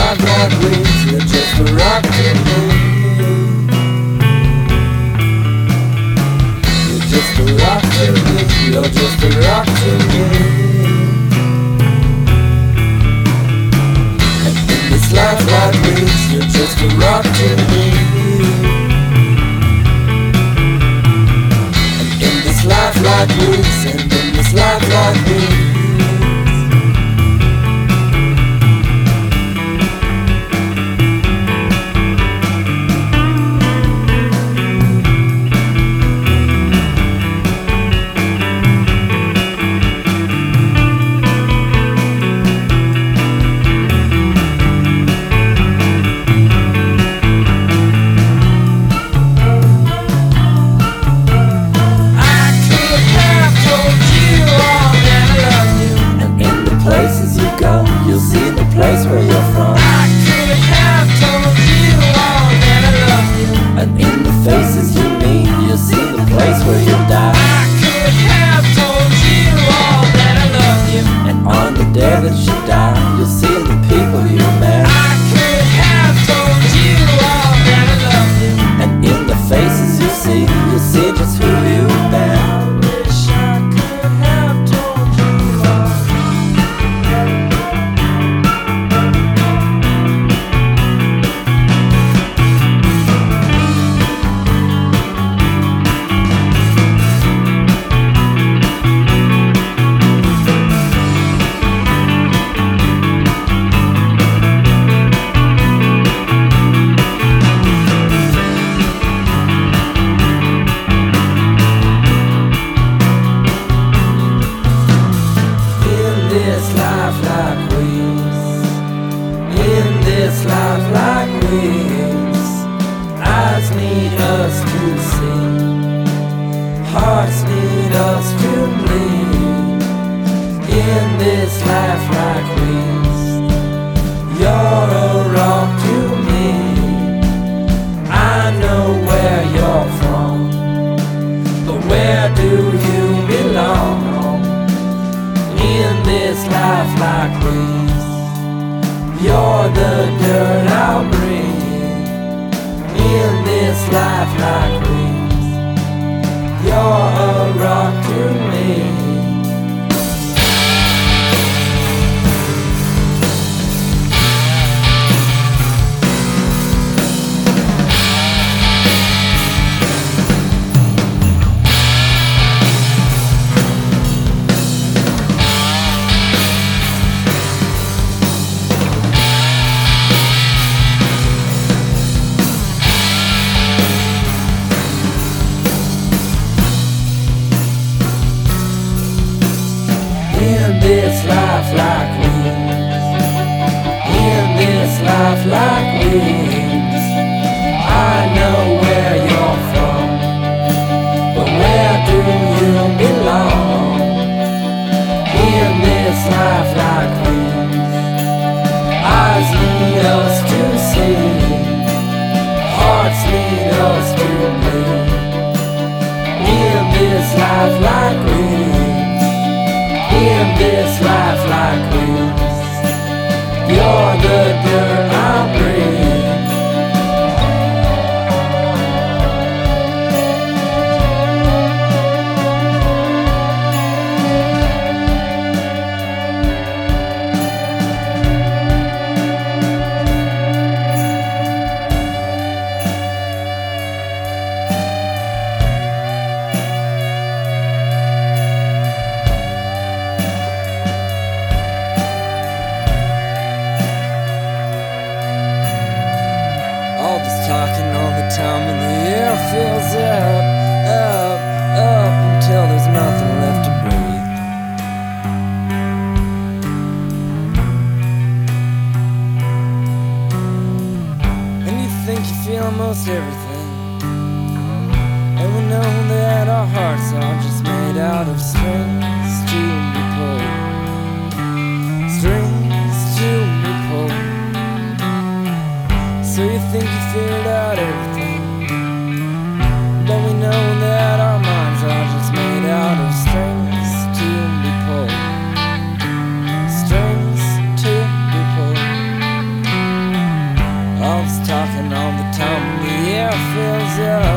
life like wings, you're just a rock to me. You're just a rock to me, you're just a rock to me. And in this life like wings, you're just a rock to me. And in this life like wings, and in this life like wings. Place where you're from. I could have told you all that I love you. And in the faces you meet, you'll see the place where you'll die. I could have told you all that I love you. And on the day that you die, you'll see the people you met. I could have told you all that I love you. And in the faces you see, you'll see just who you've been. I wish I could have told you all. Life like wings, eyes need us to see, hearts need us to bleed. In this life like wings, you're a rock to me. I know where you're from, but where do you belong? In this life like wings, you're the dirt I'll breathe. In this life like wings, you're a rock to me. In this life like wings, in this life like wings, I know where you're from, but where do you belong? In this life like wings, eyes need us to see, hearts need us to bleed. In this life like wings, in this life like wings, you're the dirt I'll breathe. All this talking all the time and the air fills up, up, up until there's nothing left to breathe. And you think you feel almost everything, and we know that our hearts are just made out of strings to be pulled, strings to be pulled. So you think you figured out everything, but we know that our minds are just made out of strings to be pulled, strings to be pulled. fills up.